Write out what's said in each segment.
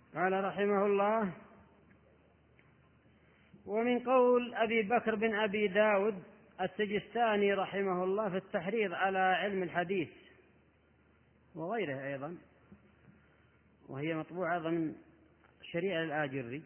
قال رحمه الله: ومن قول أبي بكر بن أبي داود السجستاني رحمه الله في التحريض على علم الحديث وغيره أيضا، وهي مطبوعة ضمن شريعة الآجري: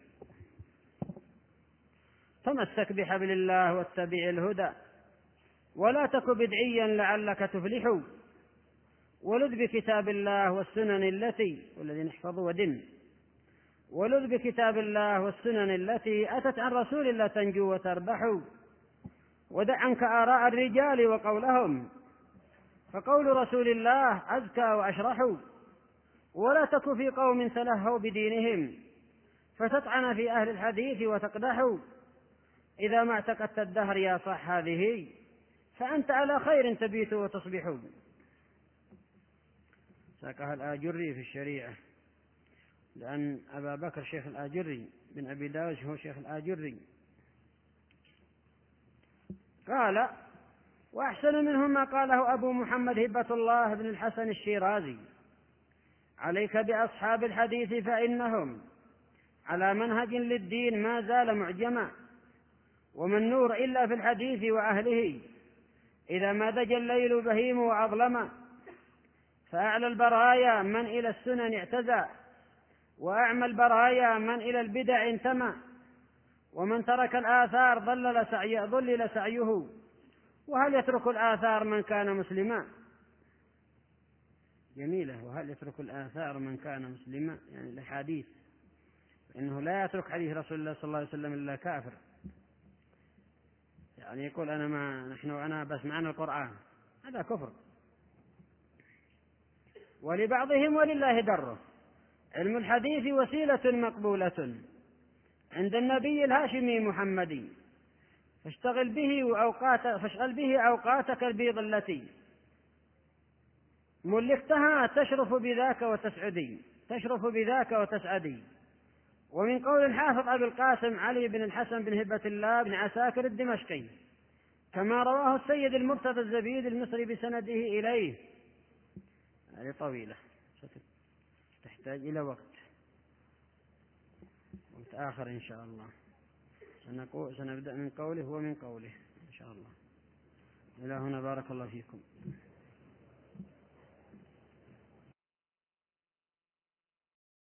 تمسك بحبل الله واتبع الهدى ولا تك بدعيا لعلك تفلح، ولذ بكتاب الله والسنن التي والذي نحفظ ودن ولذ بكتاب الله والسنن التي أتت عن رسول الله تنجو وتربح، ودع عنك آراء الرجال وقولهم فقول رسول الله أزكى وأشرح، ولا تك في قوم تلهوا بدينهم فتطعن في أهل الحديث وتقدح، إذا ما اعتقدت الدهر يا صح هذه فأنت على خير تبيت وتصبح. ساقها الآجري في الشريعة، لأن أبا بكر شيخ الآجري بن أبي داود هو شيخ الآجري. قال: وأحسن منهم ما قاله أبو محمد هبة الله بن الحسن الشيرازي: عليك بأصحاب الحديث فإنهم على منهج للدين ما زال معجما، وما النور إلا في الحديث وأهله إذا ما دجى الليل بهيم وأظلم، فأعلى البرايا من إلى السنن اعتزى، وأعمى البرايا من إلى البدع انتمى، ومن ترك الآثار ضلل سعيه، وهل يترك الآثار من كان مسلما؟ جميلة. وهل يترك الآثار من كان مسلما، يعني الحديث، إنه لا يترك حديث رسول الله صلى الله عليه وسلم إلا كافر، يعني يقول أنا بس معنا القرآن، هذا كفر. ولبعضهم ولله دره علم الحديث وسيلة مقبولة عند النبي الهاشمي محمدي، فاشغل به أوقاتك البيض التي ملكتها تشرف بذاك وتسعدي. ومن قول الحافظ أبي القاسم علي بن الحسن بن هبة الله بن عساكر الدمشقي كما رواه السيد المرتضى الزبيد المصري بسنده إليه. هذه طويلة تحتاج إلى وقت آخر إن شاء الله. سنبدأ من قوله ومن قوله إن شاء الله. إلى هنا، بارك الله فيكم.